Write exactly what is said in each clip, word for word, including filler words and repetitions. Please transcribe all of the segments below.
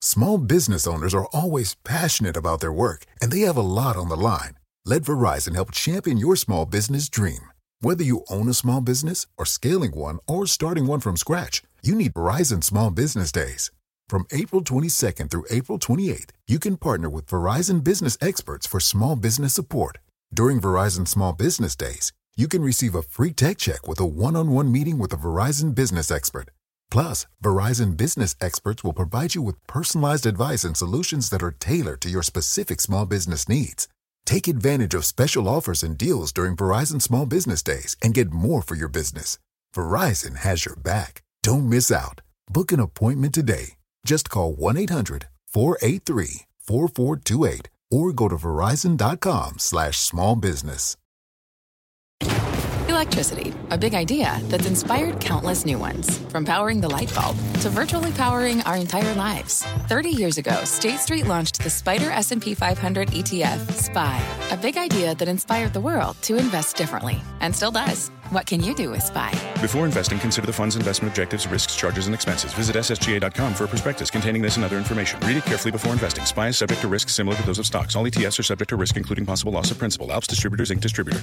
Small business owners are always passionate about their work, and they have a lot on the line. Let Verizon help champion your small business dream. Whether you own a small business or scaling one or starting one from scratch, you need Verizon Small Business Days. From April twenty-second through April twenty-eighth, you can partner with Verizon business experts for small business support. During Verizon Small Business Days, you can receive a free tech check with a one-on-one meeting with a Verizon business expert. Plus, Verizon business experts will provide you with personalized advice and solutions that are tailored to your specific small business needs. Take advantage of special offers and deals during Verizon Small Business Days and get more for your business. Verizon has your back. Don't miss out. Book an appointment today. Just call one eight hundred four eight three four four two eight or go to verizon.com slash small business. Electricity, a big idea that's inspired countless new ones. From powering the light bulb to virtually powering our entire lives. thirty years ago, State Street launched the Spider S and P five hundred E T F, S P Y. A big idea that inspired the world to invest differently. And still does. What can you do with S P Y? Before investing, consider the fund's investment objectives, risks, charges, and expenses. Visit S S G A dot com for a prospectus containing this and other information. Read it carefully before investing. S P Y is subject to risks similar to those of stocks. All E T Fs are subject to risk, including possible loss of principal. Alps Distributors, Incorporated. Distributor.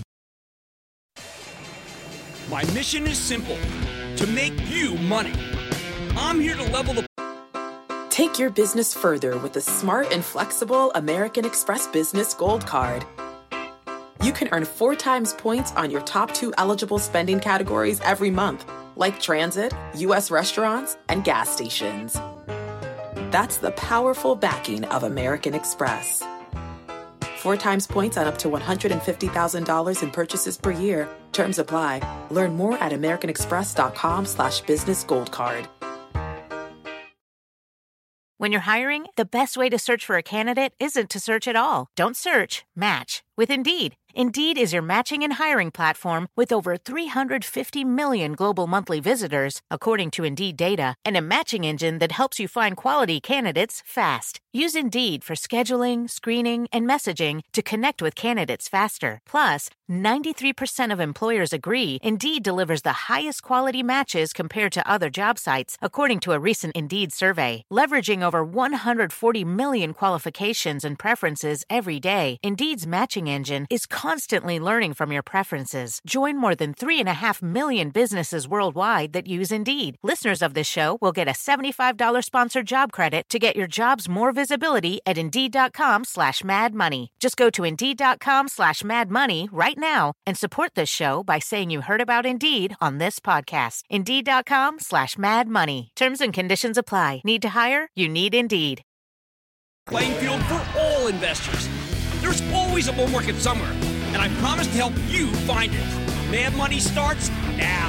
My mission is simple, to make you money. I'm here to level the... Take your business further with the smart and flexible American Express Business Gold Card. You can earn four times points on your top two eligible spending categories every month, like transit, U S restaurants, and gas stations. That's the powerful backing of American Express. Four times points on up to one hundred fifty thousand dollars in purchases per year. Terms apply. Learn more at americanexpress.com slash business gold card. When you're hiring, the best way to search for a candidate isn't to search at all. Don't search, match with Indeed. Indeed is your matching and hiring platform with over three hundred fifty million global monthly visitors, according to Indeed data, and a matching engine that helps you find quality candidates fast. Use Indeed for scheduling, screening, and messaging to connect with candidates faster. Plus, ninety-three percent of employers agree Indeed delivers the highest quality matches compared to other job sites, according to a recent Indeed survey. Leveraging over one hundred forty million qualifications and preferences every day, Indeed's matching engine is constantly learning from your preferences. Join more than three and a half million businesses worldwide that use Indeed. Listeners of this show will get a seventy-five dollars sponsored job credit to get your jobs more visibility at Indeed.com slash Mad Money. Just go to Indeed.com slash Mad Money right now and support this show by saying you heard about Indeed on this podcast. Indeed.com slash Mad Money. Terms and conditions apply. Need to hire? You need Indeed. Playing field for all investors. There's always a bull market somewhere, and I promise to help you find it. Mad Money starts now.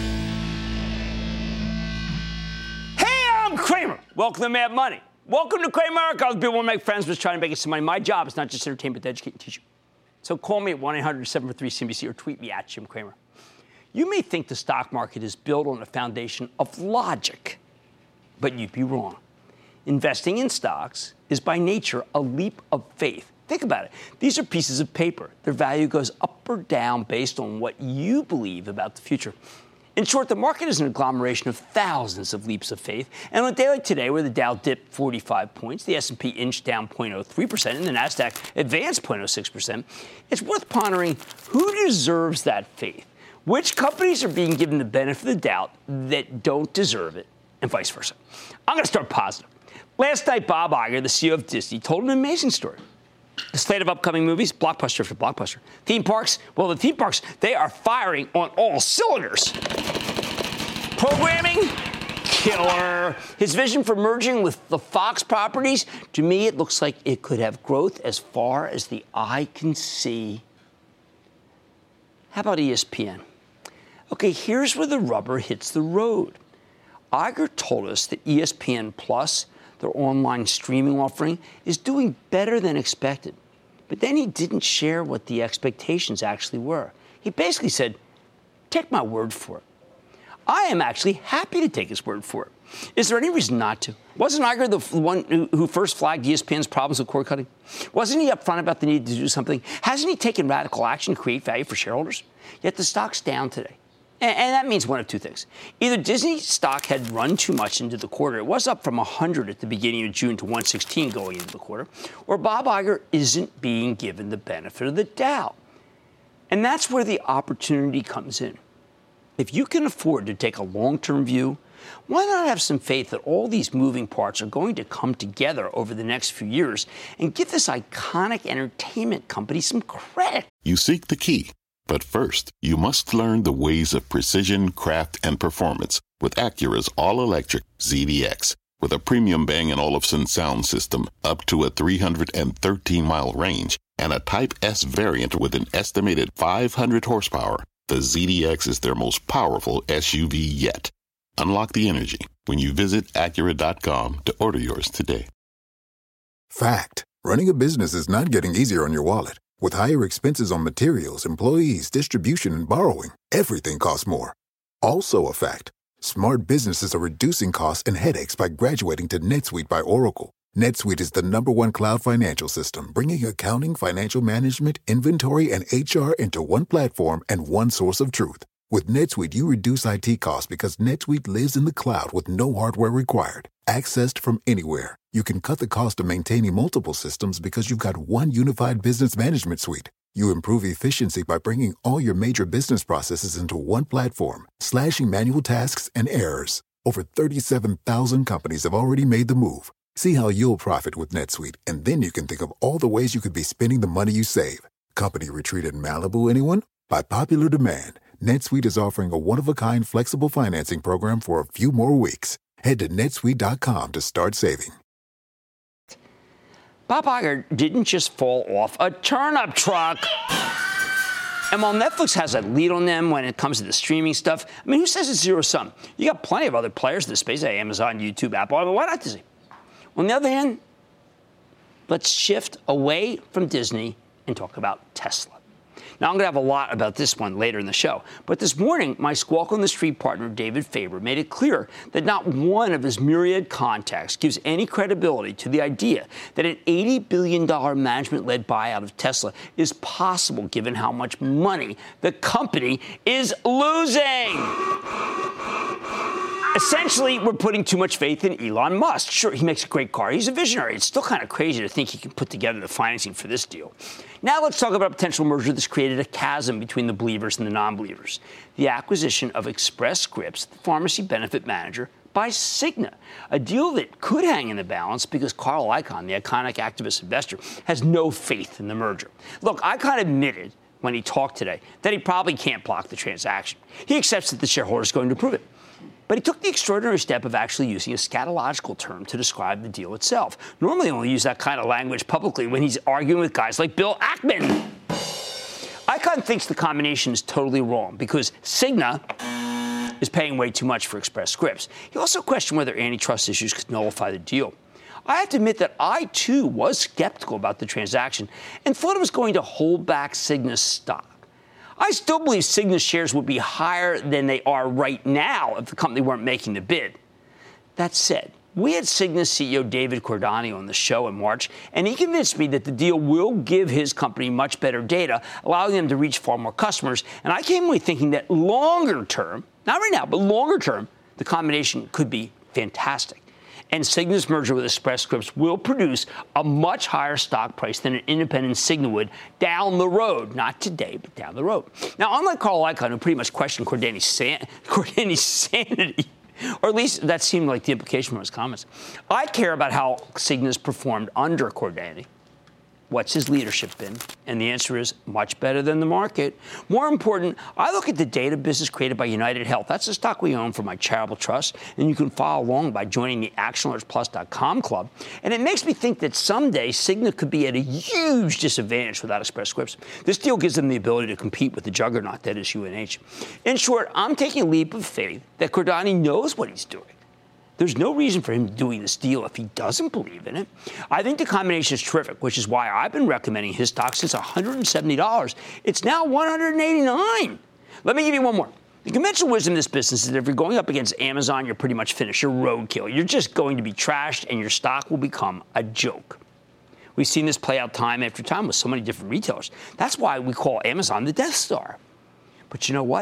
Hey, I'm Kramer. Welcome to Mad Money. Welcome to Kramer America. I was people want to make friends, just trying to make you some money. My job is not just entertainment, to educate and teach you. So call me at one eight hundred seven four three C N B C or tweet me at Jim Kramer. You may think the stock market is built on a foundation of logic, but you'd be wrong. Investing in stocks is by nature a leap of faith. Think about it. These are pieces of paper. Their value goes up or down based on what you believe about the future. In short, the market is an agglomeration of thousands of leaps of faith. And on a day like today, where the Dow dipped forty-five points, the S and P inched down zero point zero three percent, and the NASDAQ advanced zero point zero six percent, it's worth pondering who deserves that faith. Which companies are being given the benefit of the doubt that don't deserve it, and vice versa. I'm going to start positive. Last night, Bob Iger, the C E O of Disney, told an amazing story. A slate of upcoming movies, blockbuster after blockbuster. Theme parks, well, the theme parks, they are firing on all cylinders. Programming, killer. His vision for merging with the Fox properties, to me, it looks like it could have growth as far as the eye can see. How about E S P N? Okay, here's where the rubber hits the road. Iger told us that E S P N Plus, their online streaming offering, is doing better than expected. But then he didn't share what the expectations actually were. He basically said, take my word for it. I am actually happy to take his word for it. Is there any reason not to? Wasn't Iger the one who, who first flagged E S P N's problems with cord cutting? Wasn't he upfront about the need to do something? Hasn't he taken radical action to create value for shareholders? Yet the stock's down today. And, and that means one of two things. Either Disney stock had run too much into the quarter. It was up from one hundred at the beginning of June to one sixteen going into the quarter. Or Bob Iger isn't being given the benefit of the doubt. And that's where the opportunity comes in. If you can afford to take a long-term view, why not have some faith that all these moving parts are going to come together over the next few years and give this iconic entertainment company some credit? You seek the key, but first, you must learn the ways of precision, craft, and performance with Acura's all-electric Z D X. With a premium Bang and Olufsen sound system up to a three hundred thirteen mile range and a Type S variant with an estimated five hundred horsepower, the Z D X is their most powerful S U V yet. Unlock the energy when you visit Acura dot com to order yours today. Fact. Running a business is not getting easier on your wallet. With higher expenses on materials, employees, distribution, and borrowing, everything costs more. Also a fact. Smart businesses are reducing costs and headaches by graduating to NetSuite by Oracle. NetSuite is the number one cloud financial system, bringing accounting, financial management, inventory, and H R into one platform and one source of truth. With NetSuite, you reduce I T costs because NetSuite lives in the cloud with no hardware required. Accessed from anywhere, you can cut the cost of maintaining multiple systems because you've got one unified business management suite. You improve efficiency by bringing all your major business processes into one platform, slashing manual tasks and errors. Over thirty-seven thousand companies have already made the move. See how you'll profit with NetSuite, and then you can think of all the ways you could be spending the money you save. Company retreat in Malibu, anyone? By popular demand, NetSuite is offering a one-of-a-kind flexible financing program for a few more weeks. Head to netsuite dot com to start saving. Bob Iger didn't just fall off a turnip truck. And while Netflix has a lead on them when it comes to the streaming stuff, I mean, who says it's zero-sum? You got plenty of other players in the space, like Amazon, YouTube, Apple. I mean, why not Disney? On the other hand, let's shift away from Disney and talk about Tesla. Now, I'm going to have a lot about this one later in the show. But this morning, my Squawk on the Street partner, David Faber, made it clear that not one of his myriad contacts gives any credibility to the idea that an eighty billion dollars management-led buyout of Tesla is possible given how much money the company is losing. Essentially, we're putting too much faith in Elon Musk. Sure, he makes a great car. He's a visionary. It's still kind of crazy to think he can put together the financing for this deal. Now let's talk about a potential merger that's created a chasm between the believers and the non-believers. The acquisition of Express Scripts, the pharmacy benefit manager, by Cigna, a deal that could hang in the balance because Carl Icahn, the iconic activist investor, has no faith in the merger. Look, Icahn admitted when he talked today that he probably can't block the transaction. He accepts that the shareholder is going to approve it. But he took the extraordinary step of actually using a scatological term to describe the deal itself. Normally, he only uses that kind of language publicly when he's arguing with guys like Bill Ackman. Icahn thinks the combination is totally wrong because Cigna is paying way too much for Express Scripts. He also questioned whether antitrust issues could nullify the deal. I have to admit that I, too, was skeptical about the transaction and thought it was going to hold back Cigna's stock. I still believe Cigna's shares would be higher than they are right now if the company weren't making the bid. That said, we had Cigna's C E O David Cordani on the show in March, and he convinced me that the deal will give his company much better data, allowing them to reach far more customers. And I came away thinking that longer term, not right now, but longer term, the combination could be fantastic. And Cigna's merger with Express Scripts will produce a much higher stock price than an independent Cigna would down the road. Not today, but down the road. Now, unlike Carl Icahn, who pretty much questioned Cordani's, san- Cordani's sanity, or at least that seemed like the implication from his comments, I care about how Cigna's performed under Cordani. What's his leadership been? And the answer is much better than the market. More important, I look at the data business created by United Health. That's the stock we own for my charitable trust. And you can follow along by joining the action alerts plus dot com club. And it makes me think that someday Cigna could be at a huge disadvantage without Express Scripts. This deal gives them the ability to compete with the juggernaut that is U N H. In short, I'm taking a leap of faith that Cordani knows what he's doing. There's no reason for him doing this deal if he doesn't believe in it. I think the combination is terrific, which is why I've been recommending his stock since one hundred seventy dollars. It's now one hundred eighty-nine dollars. Let me give you one more. The conventional wisdom in this business is that if you're going up against Amazon, you're pretty much finished. You're roadkill. You're just going to be trashed, and your stock will become a joke. We've seen this play out time after time with so many different retailers. That's why we call Amazon the Death Star. But you know what?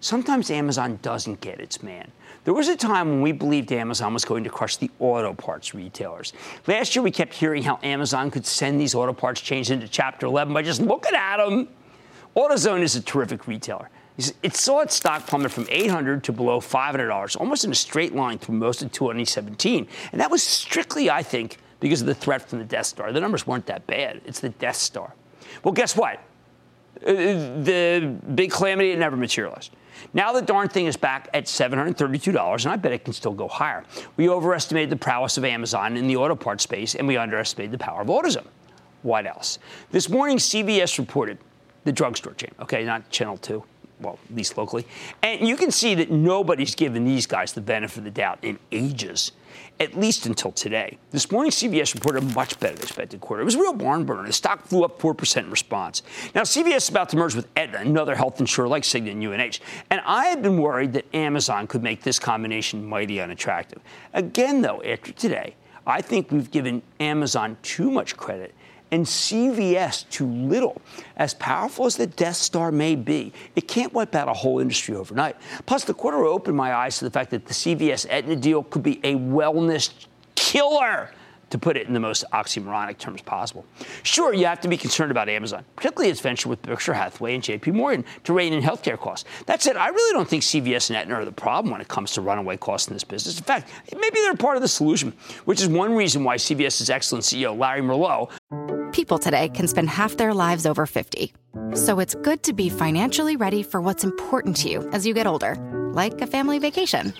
sometimes Amazon doesn't get its man. There was a time when we believed Amazon was going to crush the auto parts retailers. Last year, we kept hearing how Amazon could send these auto parts chains into Chapter eleven by just looking at them. AutoZone is a terrific retailer. It saw its stock plummet from eight hundred dollars to below five hundred dollars, almost in a straight line through most of twenty seventeen. And that was strictly, I think, because of the threat from the Death Star. The numbers weren't that bad. It's the Death Star. Well, guess what? Uh, the big calamity, it never materialized. Now the darn thing is back at seven hundred thirty-two dollars, and I bet it can still go higher. We overestimated the prowess of Amazon in the auto parts space, and we underestimated the power of AutoZone. What else? This morning, C V S reported, the drugstore chain, okay, not Channel two, well, at least locally. And you can see that nobody's given these guys the benefit of the doubt in ages, at least until today. This morning, C V S reported a much better than expected quarter. It was a real barn burner. The stock flew up four percent in response. Now, C V S is about to merge with Aetna, another health insurer like Cigna and U N H. And I had been worried that Amazon could make this combination mighty unattractive. Again, though, after today, I think we've given Amazon too much credit and C V S too little. As powerful as the Death Star may be, it can't wipe out a whole industry overnight. Plus, the quarter opened my eyes to the fact that the C V S-Aetna deal could be a wellness killer, to put it in the most oxymoronic terms possible. Sure, you have to be concerned about Amazon, particularly its venture with Berkshire Hathaway and J P Morgan to rein in healthcare costs. That said, I really don't think C V S and Aetna are the problem when it comes to runaway costs in this business. In fact, maybe they're part of the solution, which is one reason why CVS's excellent C E O, Larry Merlo. People today can spend half their lives over fifty. So it's good to be financially ready for what's important to you as you get older, like a family vacation.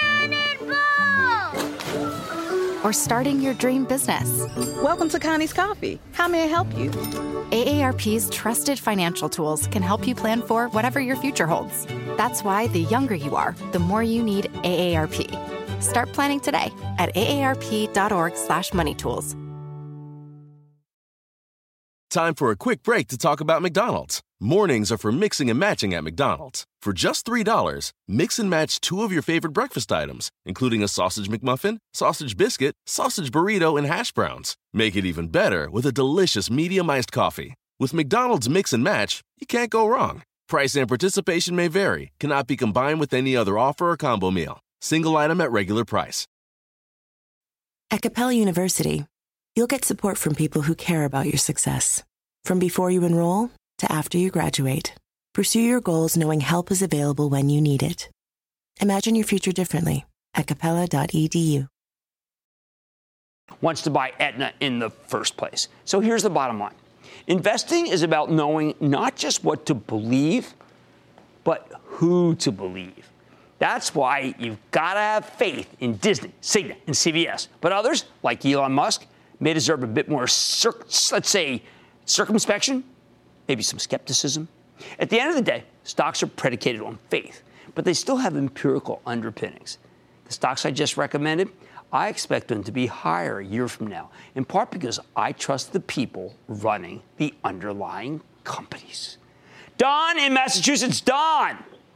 Or starting your dream business. Welcome to Connie's Coffee. How may I help you? A A R P's trusted financial tools can help you plan for whatever your future holds. That's why the younger you are, the more you need A A R P. Start planning today at aarp.org slash money tools. Time for a quick break to talk about McDonald's. Mornings are for mixing and matching at McDonald's. For just three dollars, mix and match two of your favorite breakfast items, including a sausage McMuffin, sausage biscuit, sausage burrito, and hash browns. Make it even better with a delicious medium-iced coffee. With McDonald's Mix and Match, you can't go wrong. Price and participation may vary. Cannot be combined with any other offer or combo meal. Single item at regular price. At Capella University, you'll get support from people who care about your success. From before you enroll to after you graduate, pursue your goals knowing help is available when you need it. Imagine your future differently at capella dot e d u. Wants to buy Aetna in the first place. So here's the bottom line. Investing is about knowing not just what to believe, but who to believe. That's why you've got to have faith in Disney, Cigna, and C V S. But others, like Elon Musk, may deserve a bit more, cir- let's say, circumspection, maybe some skepticism. At the end of the day, stocks are predicated on faith, but they still have empirical underpinnings. The stocks I just recommended, I expect them to be higher a year from now, in part because I trust the people running the underlying companies. Don in Massachusetts. Don.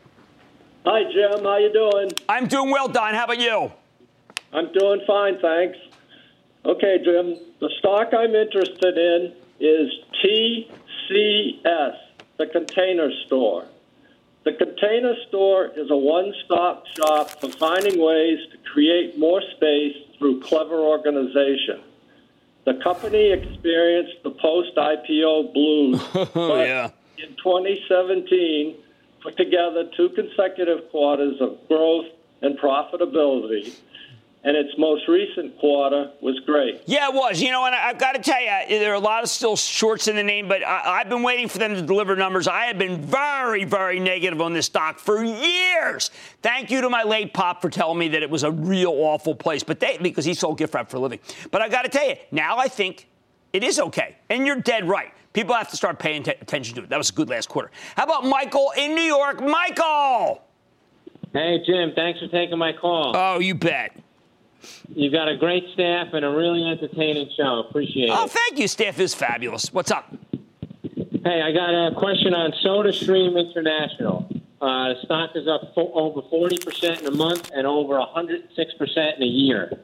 Hi, Jim. How you doing? I'm doing well, Don. How about you? I'm doing fine, thanks. Okay, Jim. The stock I'm interested in is T C S, the Container Store. The Container Store is a one-stop shop for finding ways to create more space through clever organization. The company experienced the post-I P O blues, but yeah. in twenty seventeen, put together two consecutive quarters of growth and profitability, and its most recent quarter was great. Yeah, it was. You know, and I've got to tell you, there are a lot of still shorts in the name, but I, I've been waiting for them to deliver numbers. I have been very, very negative on this stock for years. Thank you to my late pop for telling me that it was a real awful place, but they, because he sold gift wrap for a living. But I got to tell you, now I think it is okay, and you're dead right. People have to start paying t- attention to it. That was a good last quarter. How about Michael in New York? Michael! Hey, Jim. Thanks for taking my call. Oh, you bet. You've got a great staff and a really entertaining show. Appreciate oh, it. Oh, thank you. Staff is fabulous. What's up? Hey, I got a question on SodaStream International. Uh, the stock is up fo- over forty percent in a month and over one hundred six percent in a year.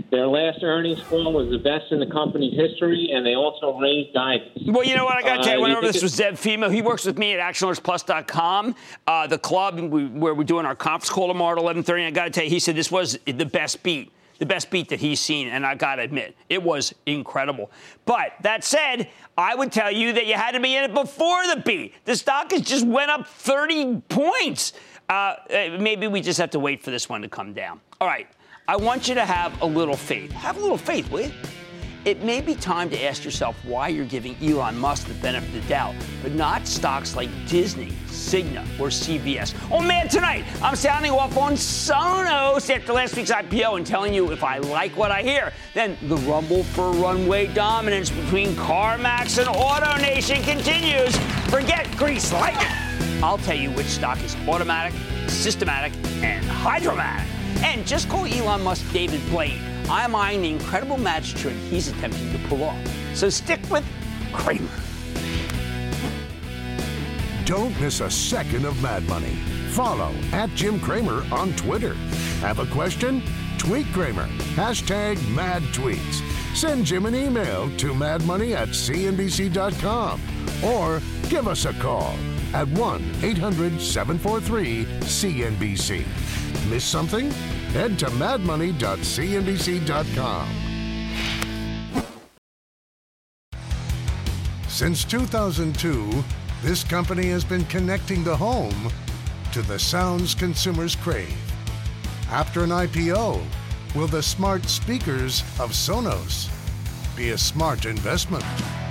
Their last earnings call was the best in the company's history, and they also raised guidance. Well, you know what? I got to tell you, Uh, whenever you this was Zev Fema, he works with me at action alerts plus dot com, uh, the club we, where we're doing our conference call tomorrow at eleven thirty. I got to tell you, he said this was the best beat, the best beat that he's seen, and I got to admit, it was incredible. But that said, I would tell you that you had to be in it before the beat. The stock has just went up thirty points. Uh, maybe we just have to wait for this one to come down. All right. I want you to have a little faith. Have a little faith, will you? It may be time to ask yourself why you're giving Elon Musk the benefit of the doubt, but not stocks like Disney, Cigna, or C V S. Oh, man, tonight I'm sounding off on Sonos after last week's I P O and telling you if I like what I hear. Then the rumble for runway dominance between CarMax and AutoNation continues. Forget Grease Lightning. I'll tell you which stock is automatic, systematic, and hydromatic. And just call Elon Musk David Blaine. I'm eyeing the incredible magic trick he's attempting to pull off. So stick with Cramer. Don't miss a second of Mad Money. Follow at Jim Cramer on Twitter. Have a question? Tweet Cramer. Hashtag Mad Tweets. Send Jim an email to madmoney at c n b c dot com or give us a call at one eight hundred seven four three C N B C. Miss something? Head to mad money dot c n b c dot com. Since two thousand two, this company has been connecting the home to the sounds consumers crave. After an I P O, will the smart speakers of Sonos be a smart investment?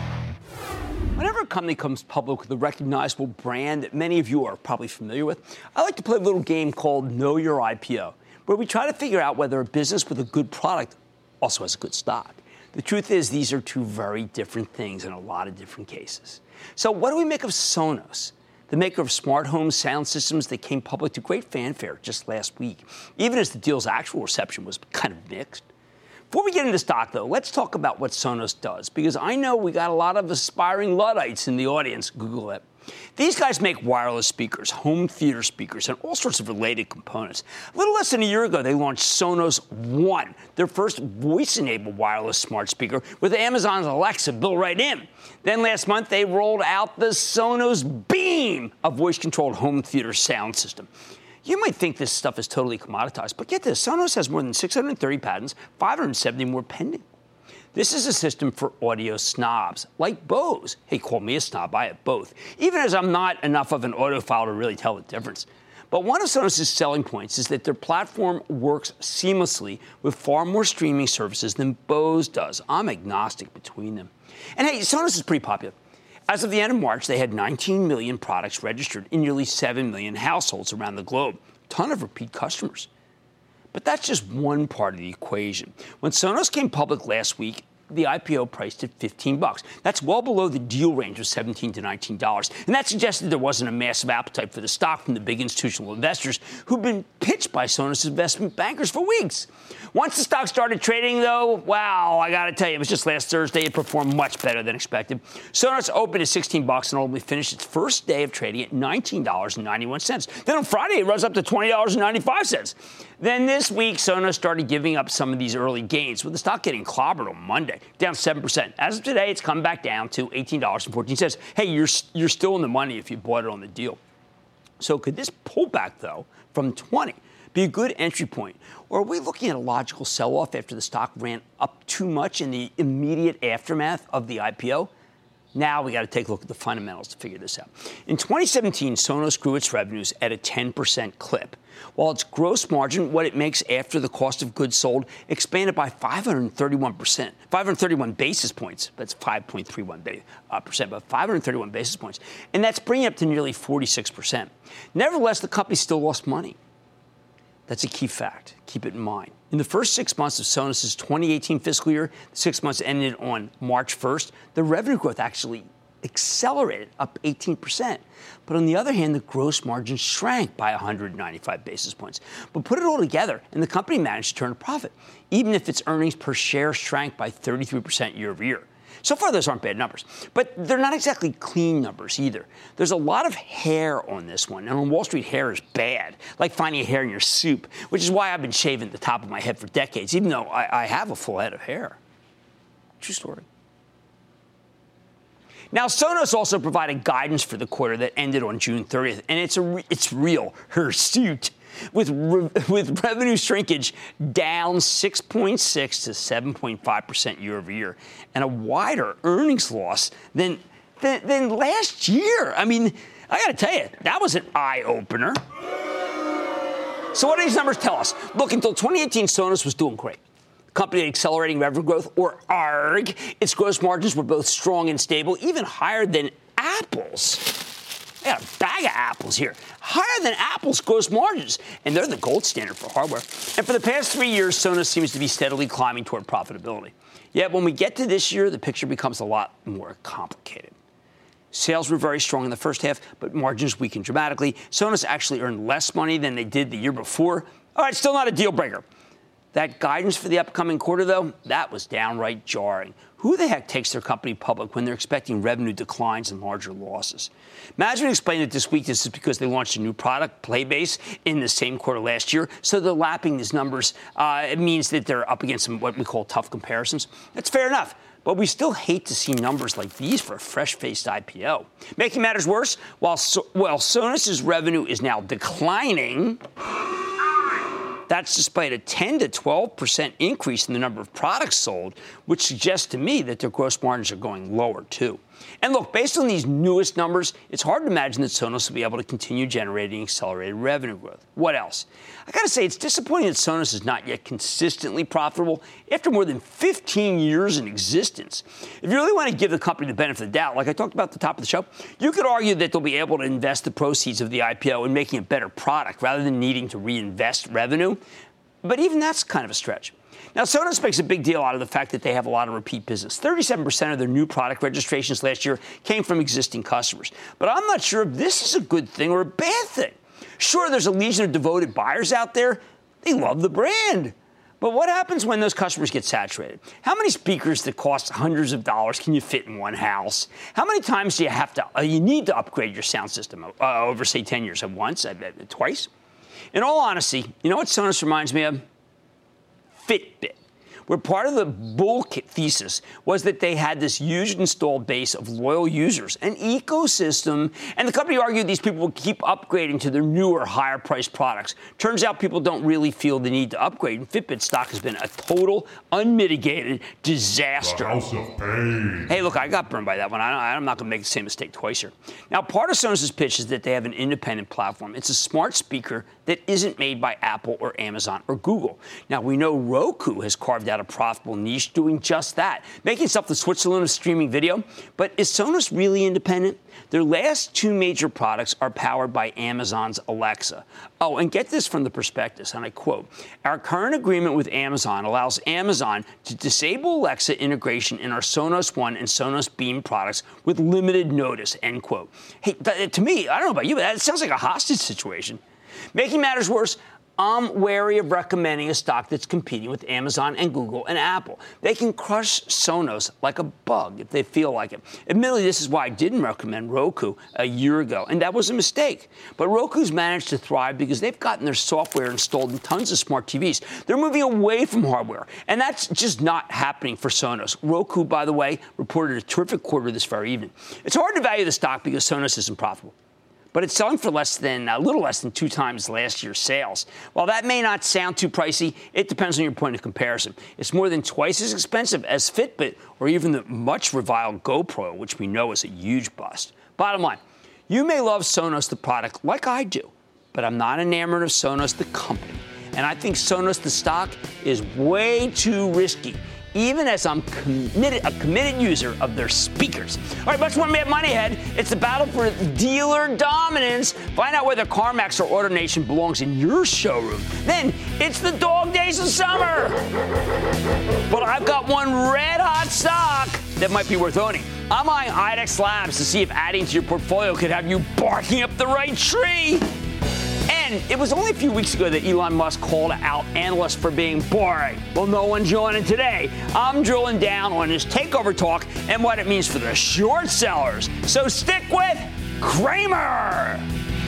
Whenever a company comes public with a recognizable brand that many of you are probably familiar with, I like to play a little game called Know Your I P O, where we try to figure out whether a business with a good product also has a good stock. The truth is these are two very different things in a lot of different cases. So what do we make of Sonos, the maker of smart home sound systems that came public to great fanfare just last week, even as the deal's actual reception was kind of mixed? Before we get into stock, though, let's talk about what Sonos does, because I know we got a lot of aspiring Luddites in the audience. Google it. These guys make wireless speakers, home theater speakers, and all sorts of related components. A little less than a year ago, they launched Sonos One, their first voice-enabled wireless smart speaker with Amazon's Alexa built right in. Then last month, they rolled out the Sonos Beam, a voice-controlled home theater sound system. You might think this stuff is totally commoditized, but get this, Sonos has more than six hundred thirty patents, five hundred seventy more pending. This is a system for audio snobs, like Bose. Hey, call me a snob, I have both, even as I'm not enough of an audiophile to really tell the difference. But one of Sonos' selling points is that their platform works seamlessly with far more streaming services than Bose does. I'm agnostic between them. And hey, Sonos is pretty popular. As of the end of March, they had nineteen million products registered in nearly seven million households around the globe. A ton of repeat customers. But that's just one part of the equation. When Sonos came public last week, the I P O priced at fifteen bucks. That's well below the deal range of seventeen to nineteen dollars. And that suggested there wasn't a massive appetite for the stock from the big institutional investors who've been pitched by Sonos investment bankers for weeks. Once the stock started trading, though, wow, I got to tell you, it was just last Thursday. It performed much better than expected. Sonos opened at sixteen bucks and ultimately finished its first day of trading at nineteen dollars and ninety-one cents. Then on Friday, it rose up to twenty dollars and ninety-five cents. Then this week, Sonos started giving up some of these early gains, with the stock getting clobbered on Monday, down seven percent. As of today, it's come back down to eighteen dollars and fourteen cents. Hey, you're, you're still in the money if you bought it on the deal. So could this pullback, though, from twenty be a good entry point? Or are we looking at a logical sell-off after the stock ran up too much in the immediate aftermath of the I P O? Now we got to take a look at the fundamentals to figure this out. In twenty seventeen, Sonos grew its revenues at a ten percent clip, while its gross margin, what it makes after the cost of goods sold, expanded by five hundred thirty-one percent, five hundred thirty-one basis points. That's five point three one percent, but five hundred thirty-one basis points. And that's bringing it up to nearly forty-six percent. Nevertheless, the company still lost money. That's a key fact. Keep it in mind. In the first six months of Sonos' twenty eighteen fiscal year, the six months ended on March first, the revenue growth actually accelerated, up eighteen percent. But on the other hand, the gross margin shrank by one hundred ninety-five basis points. But put it all together, and the company managed to turn a profit, even if its earnings per share shrank by thirty-three percent year over year. So far, those aren't bad numbers. But they're not exactly clean numbers either. There's a lot of hair on this one. And on Wall Street, hair is bad, like finding a hair in your soup, which is why I've been shaving the top of my head for decades, even though I, I have a full head of hair. True story. Now, Sonos also provided guidance for the quarter that ended on June thirtieth, and it's a it's real hirsute, with re, with revenue shrinkage down six point six to seven point five percent year over year, and a wider earnings loss than, than than last year. I mean, I got to tell you, that was an eye opener. So, what do these numbers tell us? Look, until twenty eighteen, Sonos was doing great. Company accelerating revenue growth, or A R G. Its gross margins were both strong and stable, even higher than Apple's. I got a bag of apples here. Higher than Apple's gross margins. And they're the gold standard for hardware. And for the past three years, Sonos seems to be steadily climbing toward profitability. Yet when we get to this year, the picture becomes a lot more complicated. Sales were very strong in the first half, but margins weakened dramatically. Sonos actually earned less money than they did the year before. All right, still not a deal breaker. That guidance for the upcoming quarter, though, that was downright jarring. Who the heck takes their company public when they're expecting revenue declines and larger losses? Management explained that this weakness is because they launched a new product, Playbase, in the same quarter last year. So they're lapping these numbers. Uh, it means that they're up against some what we call tough comparisons. That's fair enough. But we still hate to see numbers like these for a fresh-faced I P O. Making matters worse, while, so- while Sonos' revenue is now declining, that's despite a ten to twelve percent increase in the number of products sold, which suggests to me that their gross margins are going lower, too. And look, based on these newest numbers, it's hard to imagine that Sonos will be able to continue generating accelerated revenue growth. What else? I got to say, it's disappointing that Sonos is not yet consistently profitable after more than fifteen years in existence. If you really want to give the company the benefit of the doubt, like I talked about at the top of the show, you could argue that they'll be able to invest the proceeds of the I P O in making a better product rather than needing to reinvest revenue. But even that's kind of a stretch. Now, Sonos makes a big deal out of the fact that they have a lot of repeat business. thirty-seven percent of their new product registrations last year came from existing customers. But I'm not sure if this is a good thing or a bad thing. Sure, there's a legion of devoted buyers out there. They love the brand. But what happens when those customers get saturated? How many speakers that cost hundreds of dollars can you fit in one house? How many times do you have to, uh, you need to upgrade your sound system uh, over, say, ten years? At once? Uh, twice? In all honesty, you know what Sonos reminds me of? Fitbit, where part of the bull thesis was that they had this huge installed base of loyal users, an ecosystem, and the company argued these people would keep upgrading to their newer, higher-priced products. Turns out people don't really feel the need to upgrade, and Fitbit stock has been a total, unmitigated disaster. The house of pain. Hey, look, I got burned by that one. I, I'm not going to make the same mistake twice here. Now, part of Sonos' pitch is that they have an independent platform. It's a smart speaker that isn't made by Apple or Amazon or Google. Now, we know Roku has carved out a profitable niche doing just that, making itself the Switzerland of streaming video. But is Sonos really independent? Their last two major products are powered by Amazon's Alexa. Oh, and get this from the prospectus, and I quote, "Our current agreement with Amazon allows Amazon to disable Alexa integration in our Sonos One and Sonos Beam products with limited notice," end quote. Hey, th- to me, I don't know about you, but that sounds like a hostage situation. Making matters worse, I'm wary of recommending a stock that's competing with Amazon and Google and Apple. They can crush Sonos like a bug if they feel like it. Admittedly, this is why I didn't recommend Roku a year ago, and that was a mistake. But Roku's managed to thrive because they've gotten their software installed in tons of smart T Vs. They're moving away from hardware, and that's just not happening for Sonos. Roku, by the way, reported a terrific quarter this very evening. It's hard to value the stock because Sonos isn't profitable, but it's selling for less than, a little less than two times last year's sales. While that may not sound too pricey, it depends on your point of comparison. It's more than twice as expensive as Fitbit or even the much reviled GoPro, which we know is a huge bust. Bottom line, you may love Sonos, the product, like I do, but I'm not enamored of Sonos, the company. And I think Sonos, the stock, is way too risky, even as I'm committed, a committed user of their speakers. All right, much more Mad Money ahead. It's the battle for dealer dominance. Find out whether CarMax or AutoNation belongs in your showroom. Then, it's the dog days of summer. But I've got one red-hot stock that might be worth owning. I'm eyeing IDEX Labs to see if adding to your portfolio could have you barking up the right tree. And And it was only a few weeks ago that Elon Musk called out analysts for being boring. Well, no one's joining today. I'm drilling down on his takeover talk and what it means for the short sellers. So stick with Cramer.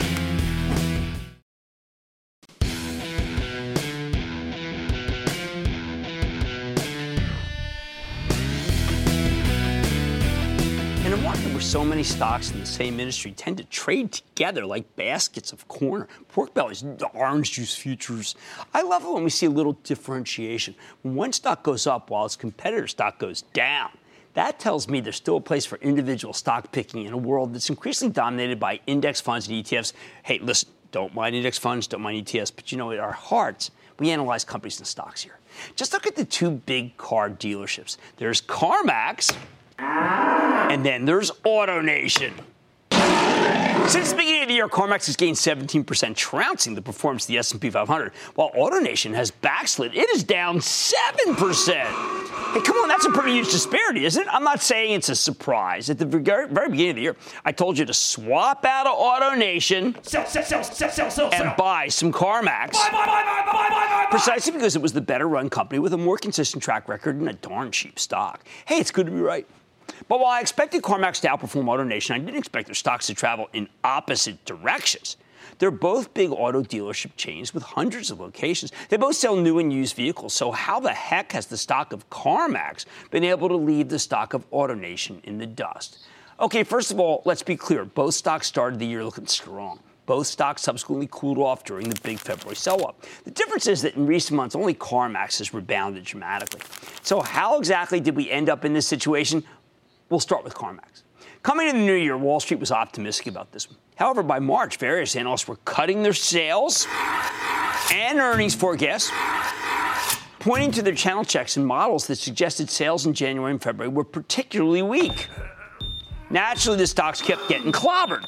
In a market where so many stocks in the same industry tend to trade together like baskets of corn, pork bellies, orange juice futures, I love it when we see a little differentiation. When one stock goes up while its competitor stock goes down, that tells me there's still a place for individual stock picking in a world that's increasingly dominated by index funds and E T Fs. Hey, listen, don't mind index funds, don't mind E T Fs, but you know, at our hearts, we analyze companies and stocks here. Just look at the two big car dealerships. There's CarMax, and then there's AutoNation. Since the beginning of the year, CarMax has gained seventeen percent, trouncing the performance of the S and P five hundred, while AutoNation has backslid. It is down seven percent. Hey, come on, that's a pretty huge disparity, isn't it? I'm not saying it's a surprise. At the very, very beginning of the year, I told you to swap out of AutoNation sell, sell, sell, sell, sell, sell, and buy some CarMax. Buy, buy, buy, buy, buy, buy, buy, buy. Precisely because it was the better-run company with a more consistent track record and a darn cheap stock. Hey, it's good to be right. But while I expected CarMax to outperform AutoNation, I didn't expect their stocks to travel in opposite directions. They're both big auto dealership chains with hundreds of locations. They both sell new and used vehicles. So how the heck has the stock of CarMax been able to leave the stock of AutoNation in the dust? Okay, first of all, let's be clear. Both stocks started the year looking strong. Both stocks subsequently cooled off during the big February sell-off. The difference is that in recent months, only CarMax has rebounded dramatically. So how exactly did we end up in this situation? We'll start with CarMax. Coming into the new year, Wall Street was optimistic about this one. However, by March, various analysts were cutting their sales and earnings forecasts, pointing to their channel checks and models that suggested sales in January and February were particularly weak. Naturally, the stocks kept getting clobbered.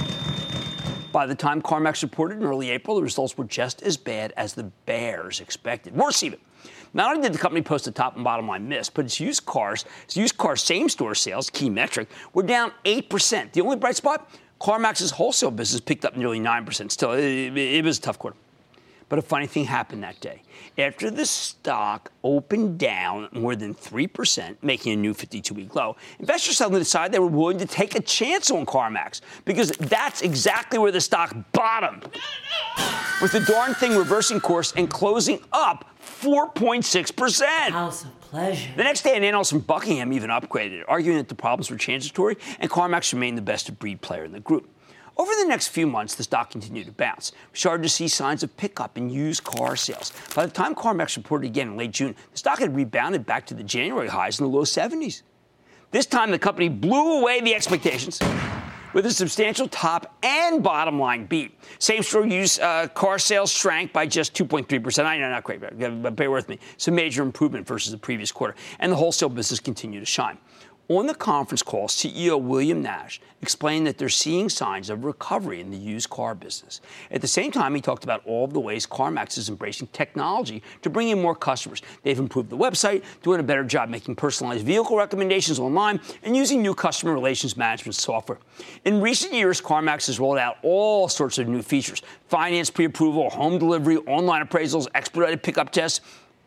By the time CarMax reported in early April, the results were just as bad as the bears expected. Worse even. Not only did the company post a top and bottom line miss, but its used cars, its used car same-store sales, key metric, were down eight percent. The only bright spot? CarMax's wholesale business picked up nearly nine percent. Still, it, it was a tough quarter. But a funny thing happened that day. After the stock opened down more than three percent, making a new fifty-two-week low, investors suddenly decided they were willing to take a chance on CarMax because that's exactly where the stock bottomed, with the darn thing reversing course and closing up four point six percent. House of pleasure. The next day, an analyst from Buckingham even upgraded it, arguing that the problems were transitory and CarMax remained the best-of-breed player in the group. Over the next few months, the stock continued to bounce. We started to see signs of pickup in used car sales. By the time CarMax reported again in late June, the stock had rebounded back to the January highs in the low seventies. This time, the company blew away the expectations with a substantial top and bottom line beat. Same-store used uh, car sales shrank by just two point three percent. I know, not great, but bear with me. It's a major improvement versus the previous quarter. And the wholesale business continued to shine. On the conference call, C E O William Nash explained that they're seeing signs of recovery in the used car business. At the same time, he talked about all of the ways CarMax is embracing technology to bring in more customers. They've improved the website, doing a better job making personalized vehicle recommendations online, and using new customer relations management software. In recent years, CarMax has rolled out all sorts of new features: finance pre-approval, home delivery, online appraisals, expedited pickup tests.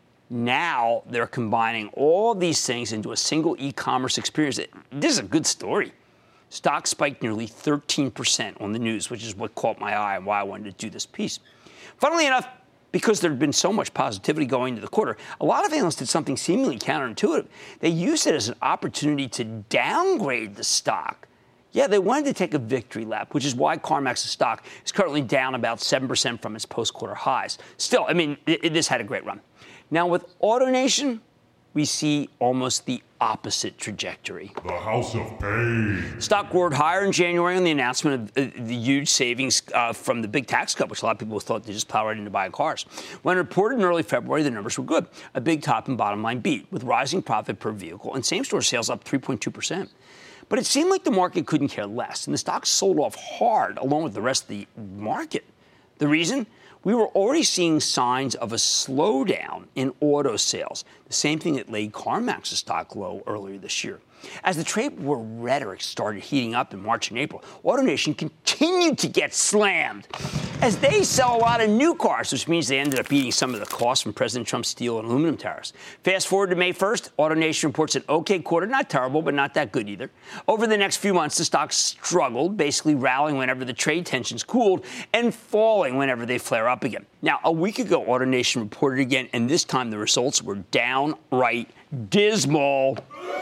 Now they're combining all these things into a single e-commerce experience. This is a good story. Stock spiked nearly thirteen percent on the news, which is what caught my eye and why I wanted to do this piece. Funnily enough, because there had been so much positivity going into the quarter, a lot of analysts did something seemingly counterintuitive. They used it as an opportunity to downgrade the stock. Yeah, they wanted to take a victory lap, which is why CarMax's stock is currently down about seven percent from its post-quarter highs. Still, I mean, it, it, this had a great run. Now, with AutoNation, we see almost the opposite trajectory. The House of Pain. Stock roared higher in January on the announcement of uh, the huge savings uh, from the big tax cut, which a lot of people thought they just plow right into buying cars. When reported in early February, the numbers were good. A big top and bottom line beat, with rising profit per vehicle and same-store sales up three point two percent. But it seemed like the market couldn't care less, and the stock sold off hard along with the rest of the market. The reason? we were already seeing signs of a slowdown in auto sales, the same thing that laid CarMax's stock low earlier this year. As the trade war rhetoric started heating up in March and April, AutoNation continued to get slammed as they sell a lot of new cars, which means they ended up eating some of the costs from President Trump's steel and aluminum tariffs. Fast forward to May first, AutoNation reports an okay quarter, not terrible, but not that good either. Over the next few months, the stock struggled, basically rallying whenever the trade tensions cooled and falling whenever they flare up again. Now, a week ago, AutoNation reported again, and this time the results were downright dismal.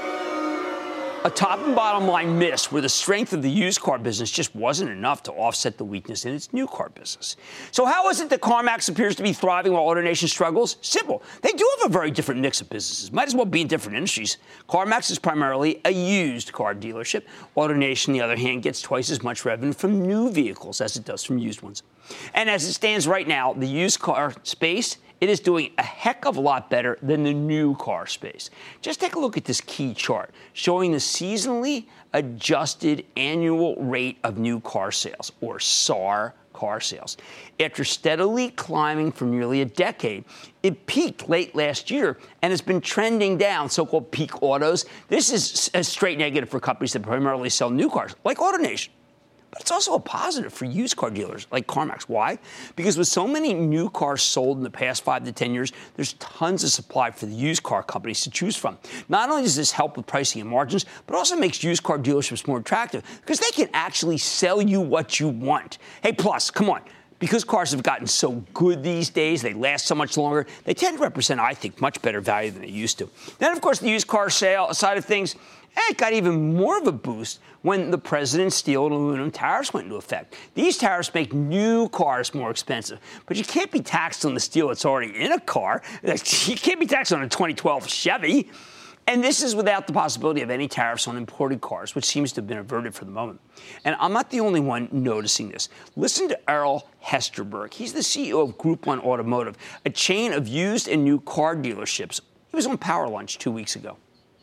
A top and bottom line miss where the strength of the used car business just wasn't enough to offset the weakness in its new car business. So how is it that CarMax appears to be thriving while AutoNation struggles? Simple. They do have a very different mix of businesses. Might as well be in different industries. CarMax is primarily a used car dealership. AutoNation, on the other hand, gets twice as much revenue from new vehicles as it does from used ones. And as it stands right now, the used car space, it is doing a heck of a lot better than the new car space. Just take a look at this key chart showing the seasonally adjusted annual rate of new car sales, or S A A R car sales. After steadily climbing for nearly a decade, it peaked late last year and has been trending down, so-called peak autos. This is a straight negative for companies that primarily sell new cars, like AutoNation. But it's also a positive for used car dealers like CarMax. Why? Because with so many new cars sold in the past five to ten years, there's tons of supply for the used car companies to choose from. Not only does this help with pricing and margins, but also makes used car dealerships more attractive because they can actually sell you what you want. Hey, plus, come on. Because cars have gotten so good these days, they last so much longer, they tend to represent, I think, much better value than they used to. Then, of course, the used car sale side of things, it got even more of a boost when the president's steel and aluminum tariffs went into effect. These tariffs make new cars more expensive, but you can't be taxed on the steel that's already in a car. You can't be taxed on a twenty twelve Chevy. And this is without the possibility of any tariffs on imported cars, which seems to have been averted for the moment. And I'm not the only one noticing this. Listen to Earl Hesterberg. He's the C E O of Group One Automotive, a chain of used and new car dealerships. He was on Power Lunch two weeks ago.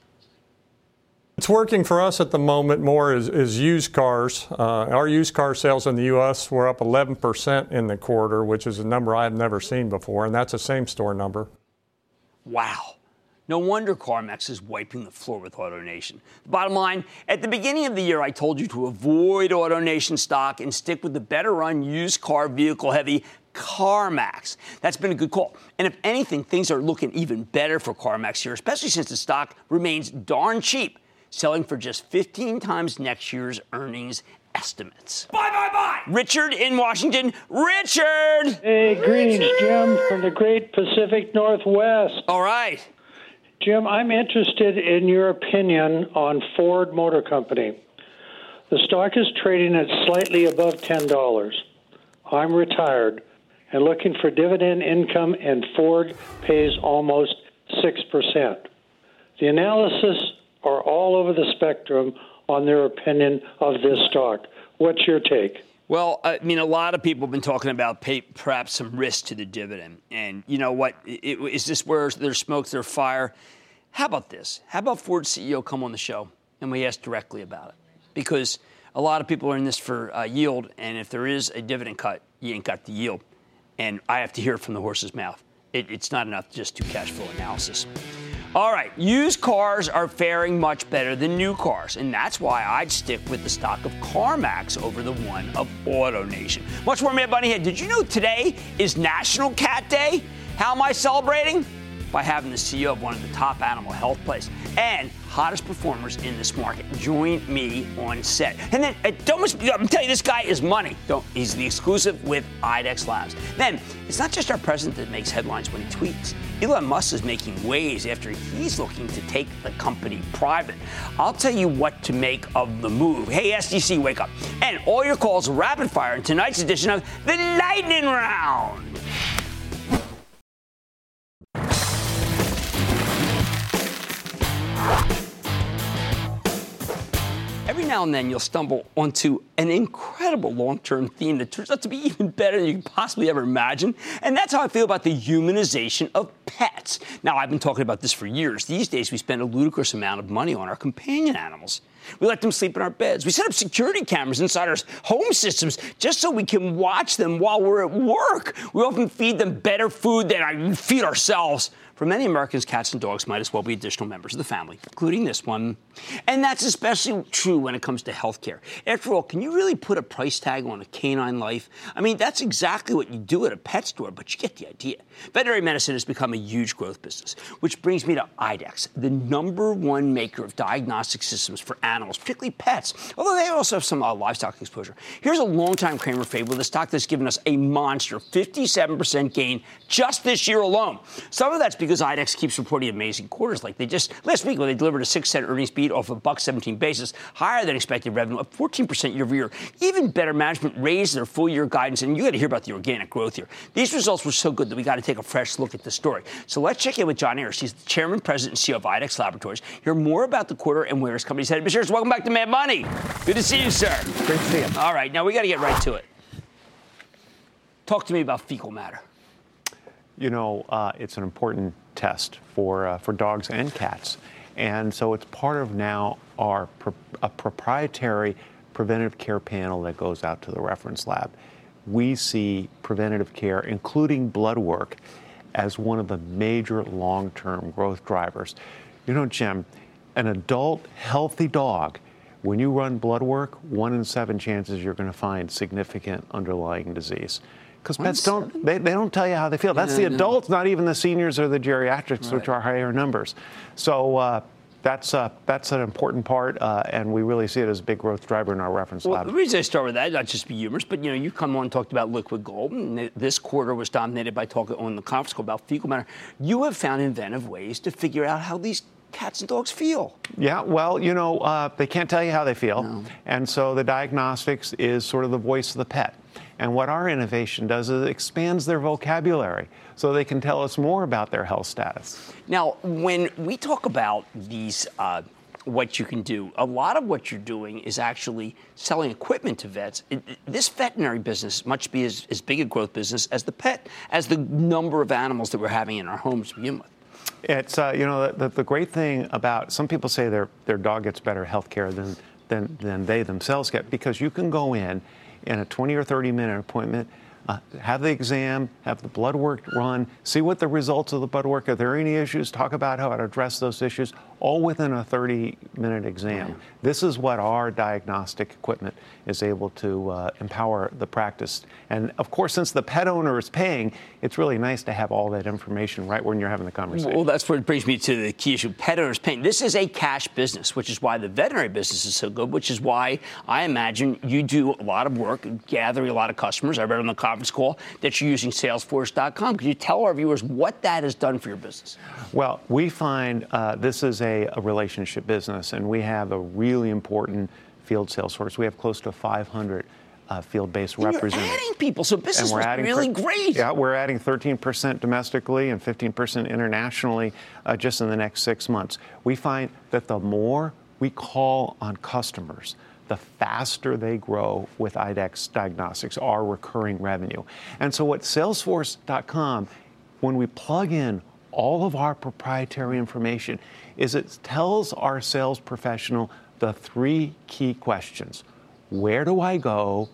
It's working for us at the moment more as, as used cars. Uh, our used car sales in the U S were up eleven percent in the quarter, which is a number I've never seen before, and that's a same-store number. Wow. No wonder CarMax is wiping the floor with AutoNation. The bottom line, at the beginning of the year, I told you to avoid AutoNation stock and stick with the better-run used car vehicle-heavy CarMax. That's been a good call. And if anything, things are looking even better for CarMax here, especially since the stock remains darn cheap, selling for just fifteen times next year's earnings estimates. Bye, bye, bye! Richard in Washington. Richard! Hey, greetings, Jim, from the great Pacific Northwest. All right. Jim, I'm interested in your opinion on Ford Motor Company. The stock is trading at slightly above ten dollars. I'm retired and looking for dividend income, and Ford pays almost six percent. The analysis are all over the spectrum on their opinion of this stock. What's your take? Well, I mean, a lot of people have been talking about pay, perhaps some risk to the dividend. And you know what? It, is this where there's smoke, there's fire? How about this? How about Ford's C E O come on the show and we ask directly about it? Because a lot of people are in this for uh, yield, and if there is a dividend cut, you ain't got the yield. And I have to hear it from the horse's mouth. It, it's not enough just to cash flow analysis. All right, used cars are faring much better than new cars, and that's why I'd stick with the stock of CarMax over the one of AutoNation. Much more, Mad Money here. Did you know today is National Cat Day? How am I celebrating? By having the C E O of one of the top animal health places and hottest performers in this market join me on set. And then, uh, don't, I'm telling you, this guy is money. Don't, he's the exclusive with IDEX Labs. Then, it's not just our president that makes headlines when he tweets. Elon Musk is making waves after he's looking to take the company private. I'll tell you what to make of the move. Hey, S D C, wake up. And all your calls rapid fire in tonight's edition of the Lightning Round. Ever every now and then you'll stumble onto an incredible long-term theme that turns out to be even better than you could possibly ever imagine. And that's how I feel about the humanization of pets. Now, I've been talking about this for years. These days, we spend a ludicrous amount of money on our companion animals. We let them sleep in our beds. We set up security cameras inside our home systems just so we can watch them while we're at work. We often feed them better food than we feed ourselves. For many Americans, cats and dogs might as well be additional members of the family, including this one. And that's especially true when it comes to health care. After all, can you really put a price tag on a canine life? I mean, that's exactly what you do at a pet store, but you get the idea. Veterinary medicine has become a huge growth business, which brings me to IDEXX, the number one maker of diagnostic systems for animals, particularly pets, although they also have some uh, livestock exposure. Here's a longtime Kramer fable, the stock that's given us a monster fifty-seven percent gain just this year alone. Some of that's because Because IDEXX keeps reporting amazing quarters like they just last week when they delivered a six cent earnings beat off a buck seventeen basis, higher than expected revenue, up fourteen percent year over year. Even better, management raised their full year guidance, and you got to hear about the organic growth here. These results were so good that we got to take a fresh look at the story. So let's check in with John Ayers. He's the chairman, president, and C E O of IDEXX Laboratories. Hear more about the quarter and where his company's headed. Mister Ayers, welcome back to Mad Money. Good to see you, sir. Great to see you. All right, now we got to get right to it. Talk to me about fecal matter. You know, uh, it's an important test for uh, for dogs and cats, and so it's part of now our pro- a proprietary preventative care panel that goes out to the reference lab. We see preventative care, including blood work, as one of the major long-term growth drivers. You know, Jim, an adult healthy dog, when you run blood work, one in seven chances you're going to find significant underlying disease. Because pets don't, they, they don't tell you how they feel. That's the adults, not even the seniors or the geriatrics, right, which are higher numbers. So uh, that's uh, that's an important part, uh, and we really see it as a big growth driver in our reference well, lab. The reason I start with that, not just be humorous, but you know, you come on and talked about liquid gold, and this quarter was dominated by talking on the conference call about fecal matter. You have found inventive ways to figure out how these cats and dogs feel. Yeah, well, you know, uh, they can't tell you how they feel, no. and so the diagnostics is sort of the voice of the pet. And what our innovation does is it expands their vocabulary so they can tell us more about their health status. Now, when we talk about these, uh, what you can do, a lot of what you're doing is actually selling equipment to vets. It, it, this veterinary business must be as, as big a growth business as the pet, as the number of animals that we're having in our homes to begin with. It's, uh, you know, the, the great thing about, some people say their, their dog gets better health care than, than, than they themselves get, because you can go in in a twenty or thirty minute appointment, uh, have the exam, have the blood work run, see what the results of the blood work, are there any issues, talk about how to address those issues, all within a thirty minute exam. Mm-hmm. This is what our diagnostic equipment is able to uh, empower the practice. And of course, since the pet owner is paying, it's really nice to have all that information right when you're having the conversation. Well, that's what brings me to the key issue. Pet owners paying. This is a cash business, which is why the veterinary business is so good, which is why I imagine you do a lot of work gathering a lot of customers. I read on the conference call that you're using Salesforce dot com. Could you tell our viewers what that has done for your business? Well, we find uh, this is a, a relationship business, and we have a really important field sales force. We have close to five hundred uh, field-based and representatives. You're adding people, so business is really per- great. Yeah, we're adding thirteen percent domestically and fifteen percent internationally uh, just in the next six months. We find that the more we call on customers, the faster they grow with IDEXX Diagnostics, our recurring revenue. And so what Salesforce dot com, when we plug in all of our proprietary information, is it tells our sales professional the three key questions. Where do I go?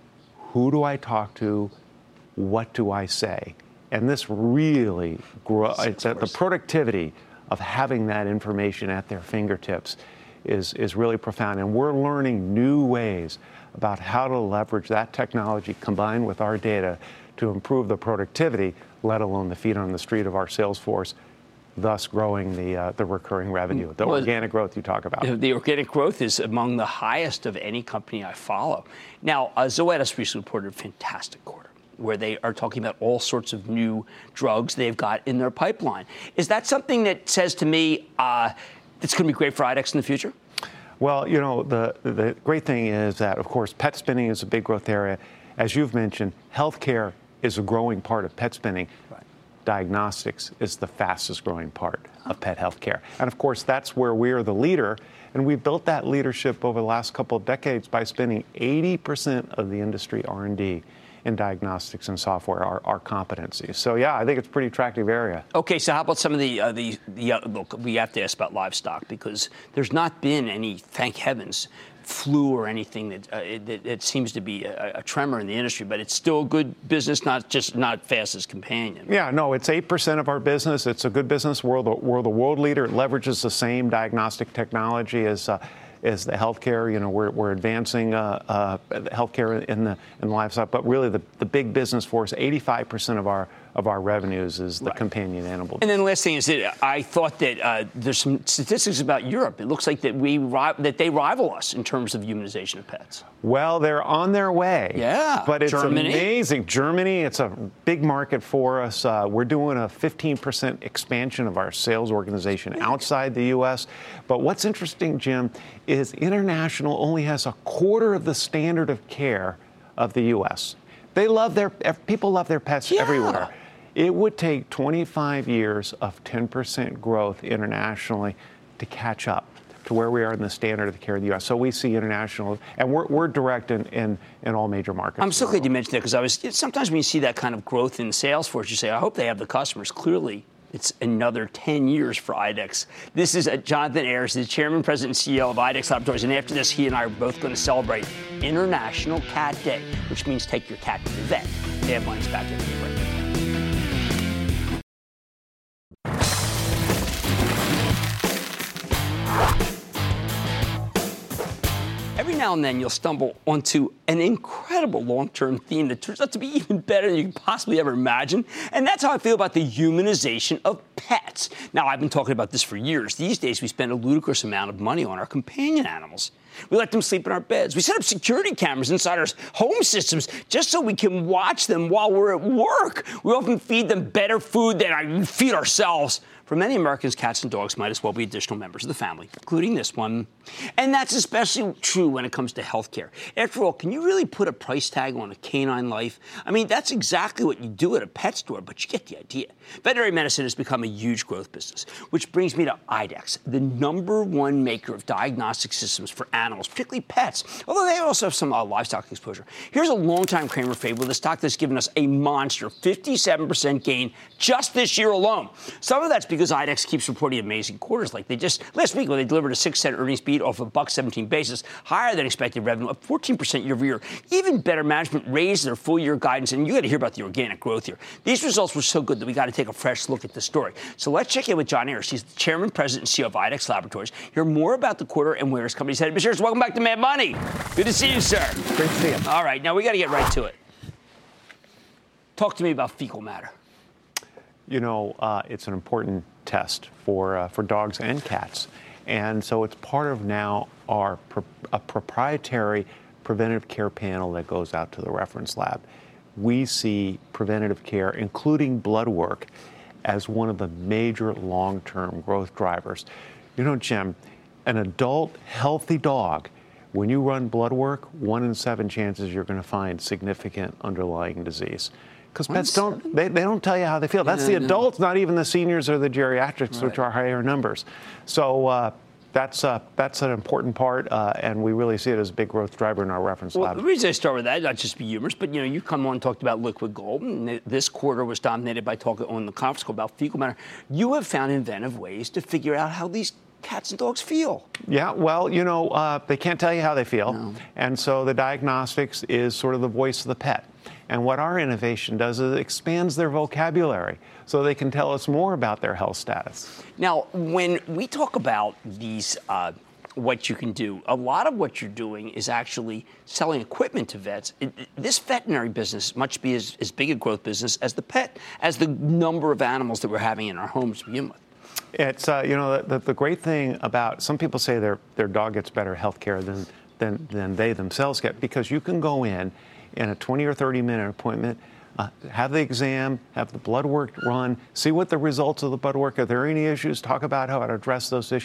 Who do I talk to? What do I say? And this really grows, the productivity of having that information at their fingertips is, is really profound. And we're learning new ways about how to leverage that technology combined with our data to improve the productivity, let alone the feet on the street of our sales force, thus growing the uh, the recurring revenue, the well, organic growth you talk about. The organic growth is among the highest of any company I follow. Now, uh, Zoetis recently reported a fantastic quarter where they are talking about all sorts of new drugs they've got in their pipeline. Is that something that says to me uh, it's going to be great for IDEXX in the future? Well, you know, the, the great thing is that, of course, pet spending is a big growth area. As you've mentioned, healthcare is a growing part of pet spending. Right. Diagnostics is the fastest growing part of pet healthcare. And of course, that's where we're the leader, And we built that leadership over the last couple of decades by spending eighty percent of the industry R and D in diagnostics and software, our, our competencies. So, yeah, I think it's a pretty attractive area. Okay, so how about some of the, uh, the, the uh, look, we have to ask about livestock because there's not been any, thank heavens, flu or anything that, uh, it, that it seems to be a, a tremor in the industry, but it's still a good business, not just not fast as companion. Yeah, no, it's eight percent of our business. It's a good business. We're the, we're the world leader. It leverages the same diagnostic technology as uh, is the healthcare. You know, we're, we're advancing uh, uh, healthcare in the in the livestock, but really the, the big business for us, eighty-five percent of our of our revenues is the right. companion animal. And then the last thing is that I thought that uh, there's some statistics about Europe. It looks like that we that they rival us in terms of humanization of pets. Well, they're on their way. Yeah, but it's Germany. amazing. Germany, it's a big market for us. Uh, we're doing a fifteen percent expansion of our sales organization outside the U S. But what's interesting, Jim, is international only has a quarter of the standard of care of the U S. They love their people love their pets yeah. everywhere. It would take twenty-five years of ten percent growth internationally to catch up to where we are in the standard of care in the U S. So we see international, and we're, we're direct in, in, in all major markets. I'm so glad you mentioned that because I was sometimes when you see that kind of growth in Salesforce, you say, I hope they have the customers. Clearly, it's another ten years for IDEXX. This is uh, Jonathan Ayers, the chairman, president, and C E O of IDEXX Laboratories. And after this, he and I are both going to celebrate International Cat Day, which means take your cat to the vet. They have money's back in the break. Every now and then you'll stumble onto an incredible long-term theme that turns out to be even better than you could possibly ever imagine. And that's how I feel about the humanization of pets. Now, I've been talking about this for years. These days, we spend a ludicrous amount of money on our companion animals. We let them sleep in our beds. We set up security cameras inside our home systems just so we can watch them while we're at work. We often feed them better food than we feed ourselves. For many Americans, cats and dogs might as well be additional members of the family, including this one. And that's especially true when it comes to healthcare. After all, can you really put a price tag on a canine life? I mean, that's exactly what you do at a pet store, but you get the idea. Veterinary medicine has become a huge growth business, which brings me to IDEXX, the number one maker of diagnostic systems for animals, particularly pets, although they also have some uh, livestock exposure. Here's a longtime Kramer fable, the stock that's given us a monster fifty-seven percent gain just this year alone. Some of that's because IDEXX keeps reporting amazing quarters, like they just last week when they delivered a six cent earnings beat off a buck seventeen basis, higher than expected revenue, up fourteen percent year over year. Even better, management raised their full year guidance, and you got to hear about the organic growth here. These results were so good that we got to take a fresh look at the story. So let's check in with John Ayers. He's the chairman, president, and C E O of IDEXX Laboratories. Hear more about the quarter and where his company's headed. Mister Ayers, welcome back to Mad Money. Good to see you, sir. Great to see you. All right, now we got to get right to it. Talk to me about fecal matter. You know, uh, it's an important test for uh, for dogs and cats, and so it's part of now our pro- a proprietary preventative care panel that goes out to the reference lab. We see preventative care, including blood work, as one of the major long-term growth drivers. You know, Jim, an adult healthy dog, when you run blood work, one in seven chances you're going to find significant underlying disease. Because pets don't, they, they don't tell you how they feel. That's yeah, the adults, no. not even the seniors or the geriatrics, right. which are higher numbers. So uh, that's uh, that's an important part, uh, and we really see it as a big growth driver in our reference well, lab. The reason I start with that, not just be humorous, but you know, you come on and talked about liquid gold, and this quarter was dominated by talking on the conference call about fecal matter. You have found inventive ways to figure out how these cats and dogs feel. Yeah, well, you know, uh, they can't tell you how they feel, no. and so the diagnostics is sort of the voice of the pet. And what our innovation does is it expands their vocabulary so they can tell us more about their health status. Now, when we talk about these, uh, what you can do, a lot of what you're doing is actually selling equipment to vets. It, it, this veterinary business must be as, as big a growth business as the pet, as the number of animals that we're having in our homes to begin with. It's, uh, you know, the, the great thing about, some people say their, their dog gets better health care than, than, than they themselves get, because you can go in in a twenty or thirty minute appointment, uh, have the exam, have the blood work run, see what the results of the blood work, are there any issues, talk about how to address those issues,